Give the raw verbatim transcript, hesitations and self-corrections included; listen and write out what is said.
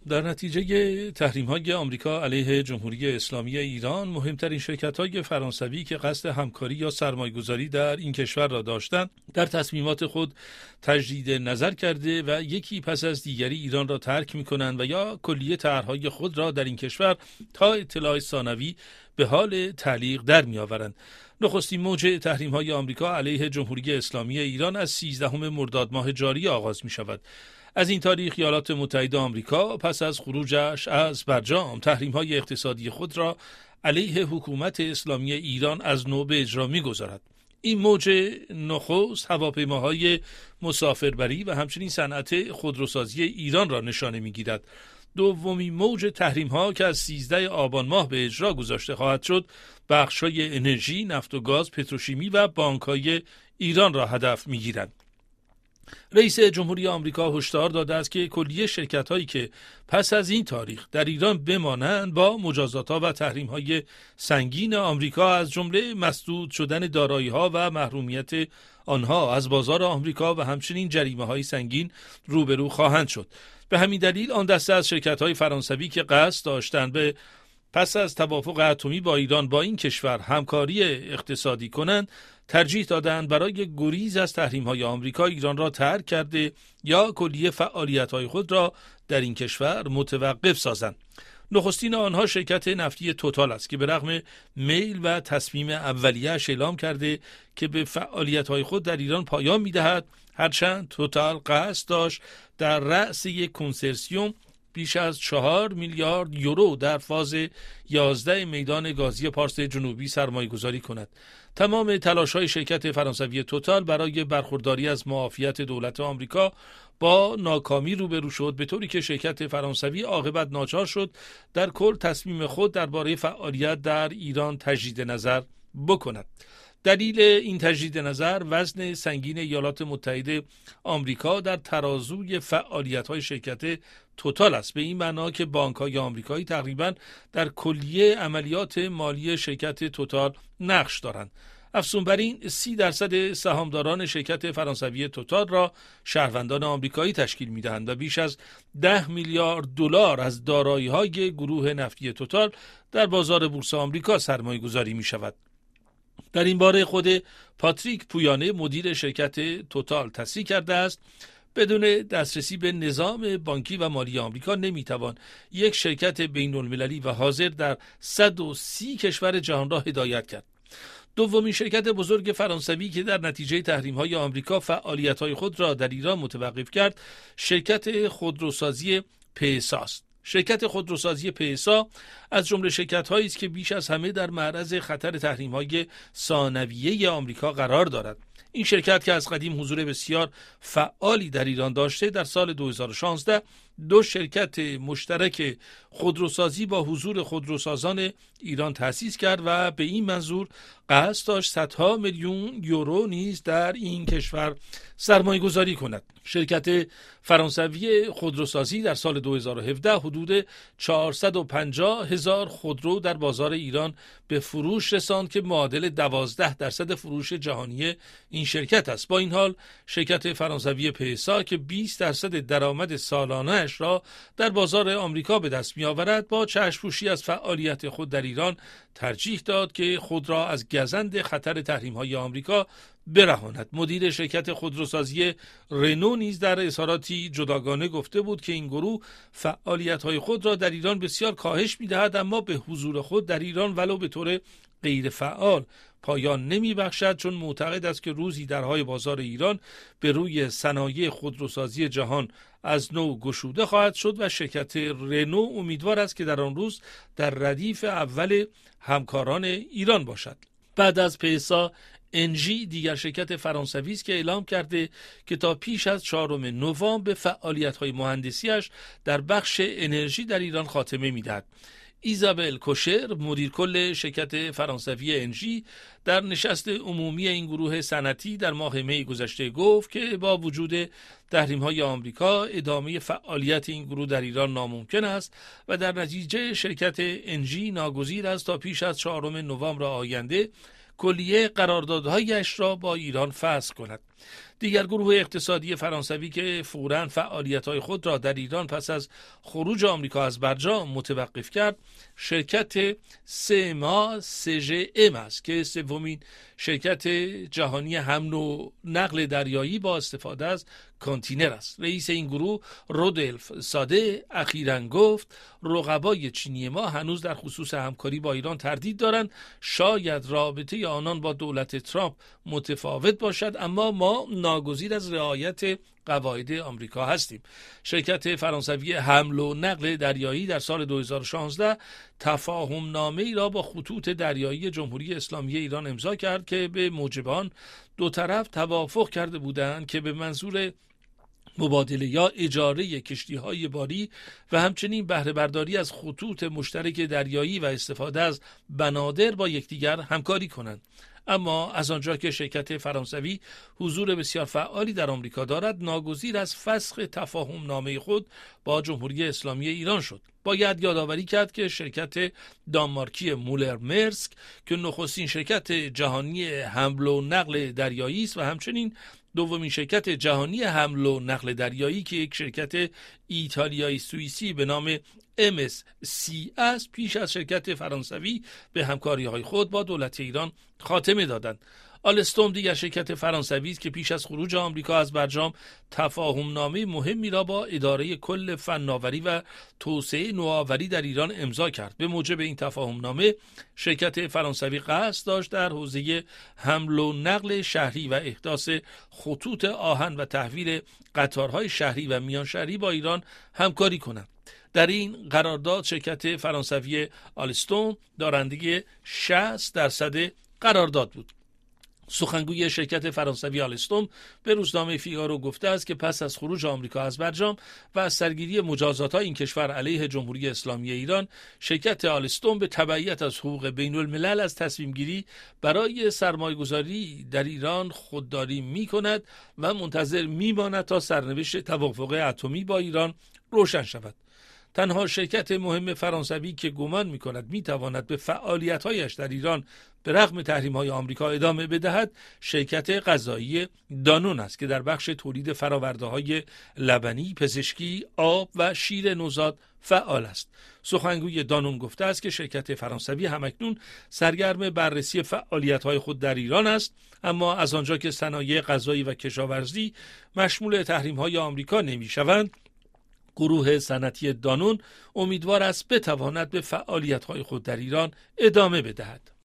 در نتیجه تحریم‌های آمریکا علیه جمهوری اسلامی ایران، مهمترین شرکت‌های فرانسوی که قصد همکاری یا سرمایه‌گذاری در این کشور را داشتند، در تصمیمات خود تجدید نظر کرده و یکی پس از دیگری ایران را ترک می‌کنند و یا کلیه طرح‌های خود را در این کشور تا اطلاع ثانوی به حال تعلیق در می‌آورند. نخستین موج تحریم‌های آمریکا علیه جمهوری اسلامی ایران از سیزدهم مرداد ماه جاری آغاز می‌شود. از این تاریخ ایالات متحده آمریکا پس از خروجش از برجام تحریم‌های اقتصادی خود را علیه حکومت اسلامی ایران از نو به اجرا می‌گذارد. این موج نخست هواپیماهای مسافربری و همچنین صنعت خودروسازی ایران را نشانه می‌گیرد. دومی موج تحریم‌ها که از سیزده آبان ماه به اجرا گذاشته خواهد شد، بخش‌های انرژی، نفت و گاز، پتروشیمی و بانک‌های ایران را هدف می‌گیرد. رئیس جمهوری آمریکا هشدار داده است که کلیه شرکت‌هایی که پس از این تاریخ در ایران بمانند با مجازات‌ها و تحریم‌های سنگین آمریکا از جمله مسدود شدن دارایی‌ها و محرومیت آنها از بازار آمریکا و همچنین جریمه‌های سنگین روبرو خواهند شد. به همین دلیل آن دسته از شرکت‌های فرانسوی که قصد داشتند به پس از توافق اتمی با ایران با این کشور همکاری اقتصادی کنند، ترجیح دادند برای گریز از تحریم‌های آمریکا ایران را ترک کرده یا کلیه فعالیت‌های خود را در این کشور متوقف سازند. نخستین آنها شرکت نفتی توتال است که به رغم میل و تصمیم اولیه‌اش اعلام کرده که به فعالیت‌های خود در ایران پایان می‌دهد، هرچند توتال قصد داشت در رأس یک کنسرسیوم بیش از چهار میلیارد یورو در فاز یازده میدان گازی پارس جنوبی سرمایه گذاری کند. تمام تلاش‌های شرکت فرانسوی توتال برای برخورداری از معافیت دولت آمریکا با ناکامی روبرو شد، به طوری که شرکت فرانسوی عاقبت ناچار شد در کل تصمیم خود درباره فعالیت در ایران تجدید نظر بکند. دلیل این تجدید نظر وزن سنگین ایالات متحده آمریکا در ترازوی فعالیت‌های شرکت توتال است، به این معنا که بانک‌های آمریکایی تقریباً در کلیه عملیات مالی شرکت توتال نقش دارند. افزون بر این سی درصد سهامداران شرکت فرانسوی توتال را شهروندان آمریکایی تشکیل می‌دهند و بیش از ده میلیارد دلار از دارایی‌های گروه نفتی توتال در بازار بورس آمریکا سرمایه‌گذاری می‌شود. در این باره خود پاتریک پویانه مدیر شرکت توتال تصریح کرده است بدون دسترسی به نظام بانکی و مالی آمریکا نمیتوان یک شرکت بین المللی و حاضر در صد و سی کشور جهان را هدایت کرد. دومین شرکت بزرگ فرانسوی که در نتیجه تحریم‌های آمریکا فعالیت‌های خود را در ایران متوقف کرد، شرکت خودروسازی پیسا است. شرکت خودروسازی پیسا از جمله شرکت‌هایی است که بیش از همه در معرض خطر تحریم‌های ثانویه آمریکا قرار دارد. این شرکت که از قدیم حضور بسیار فعالی در ایران داشته، در سال دو هزار و شانزده دو شرکت مشترک خودروسازی با حضور خودروسازان ایران تأسیس کرد و به این منظور قصد داشت صدها میلیون یورو نیز در این کشور سرمایه گذاری کند. شرکت فرانسوی خودروسازی در سال دو هزار و هفده حدود چهارصد و پنجاه هزار خودرو در بازار ایران به فروش رساند که معادل دوازده درصد فروش جهانی این شرکت است. با این حال شرکت فرانسوی پیسا که بیست درصد درآمد سالانه را در بازار آمریکا به دست می آورد، با چشم‌پوشی از فعالیت خود در ایران ترجیح داد که خود را از گزند خطر تحریم‌های آمریکا برهاند. مدیر شرکت خودروسازی رنو نیز در اظهاراتی جداگانه گفته بود که این گروه فعالیت‌های خود را در ایران بسیار کاهش می‌دهد، اما به حضور خود در ایران ولو به طور غیر فعال پایان نمی بخشد، چون معتقد است که روزی درهای بازار ایران به روی صنایع خودروسازی جهان از نو گشوده خواهد شد و شرکت رنو امیدوار است که در آن روز در ردیف اول همکاران ایران باشد. بعد از پیسا، انجی دیگر شرکت فرانسوی است که اعلام کرده که تا پیش از چهارم نوامبر به فعالیت‌های مهندسی‌اش در بخش انرژی در ایران خاتمه می‌دهد. ایزابل کوشر مدیر کل شرکت فرانسوی انجی در نشست عمومی این گروه صنعتی در ماه می گذشته گفت که با وجود تحریم‌های آمریکا ادامه فعالیت این گروه در ایران ناممکن است و در نتیجه شرکت انجی ناگزیر است تا پیش از چهارم نوامبر آینده کلیه قراردادهایش را با ایران فسخ کند. دیگر گروه اقتصادی فرانسوی که فوراً فعالیت‌های خود را در ایران پس از خروج آمریکا از برجام متوقف کرد، شرکت سما سی جی ام است که سومین شرکت جهانی حمل و نقل دریایی با استفاده از کانتینر است. رئیس این گروه رودولف ساده اخیراً گفت رقبای چینی ما هنوز در خصوص همکاری با ایران تردید دارند. شاید رابطه آنان با دولت ترامپ متفاوت باشد، اما ما ناگزیر از رعایت قواعد آمریکا هستیم. شرکت فرانسوی حمل و نقل دریایی در سال دو هزار و شانزده تفاهم نامه ای را با خطوط دریایی جمهوری اسلامی ایران امضا کرد که به موجب آن دو طرف توافق کرده بودند که به منظور مبادله یا اجاره کشتی‌های باری و همچنین بهره برداری از خطوط مشترک دریایی و استفاده از بنادر با یکدیگر همکاری کنند. اما از آنجا که شرکت فرانسوی حضور بسیار فعالی در آمریکا دارد، ناگزیر از فسخ تفاهم نامه خود با جمهوری اسلامی ایران شد. باید یادآوری کرد که شرکت دانمارکی مولر مرسک که نخستین شرکت جهانی حمل و نقل دریایی است و همچنین دومین شرکت جهانی حمل و نقل دریایی که یک شرکت ایتالیایی سوئیسی به نام ام اس سی است، پیش از شرکت فرانسوی به همکاری‌های خود با دولت ایران خاتمه دادند. آلستوم دیگر شرکت فرانسوی است که پیش از خروج آمریکا از برجام تفاهم نامه مهمی را با اداره کل فناوری و توسعه نوآوری در ایران امضا کرد. به موجب این تفاهم نامه شرکت فرانسوی قصد داشت در حوزه حمل و نقل شهری و احداث خطوط آهن و تحویل قطارهای شهری و میان شهری با ایران همکاری کند. در این قرارداد شرکت فرانسوی آلستوم دارنده شصت درصد قرارداد بود. سخنگوی شرکت فرانسوی آلستوم به روزنامه فیگارو گفته است که پس از خروج آمریکا از برجام و از سرگیری مجازات‌های این کشور علیه جمهوری اسلامی ایران، شرکت آلستوم به تبعیت از حقوق بین الملل از تصمیم گیری برای سرمایه‌گذاری در ایران خودداری می‌کند و منتظر می‌ماند تا سرنوشت توافق اتمی با ایران روشن شود. تنها شرکت مهم فرانسوی که گمان می‌کند می‌تواند به فعالیت‌هایش در ایران به رغم تحریم‌های آمریکا ادامه بدهد، شرکت غذایی دانون است که در بخش تولید فرآورده‌های لبنی، پزشکی، آب و شیر نوزاد فعال است. سخنگوی دانون گفته است که شرکت فرانسوی همکنون سرگرم بررسی فعالیت‌های خود در ایران است، اما از آنجا که صنایع غذایی و کشاورزی مشمول تحریم‌های آمریکا نمی‌شوند، گروه صنعتی دانون امیدوار است بتواند به فعالیت‌های خود در ایران ادامه بدهد.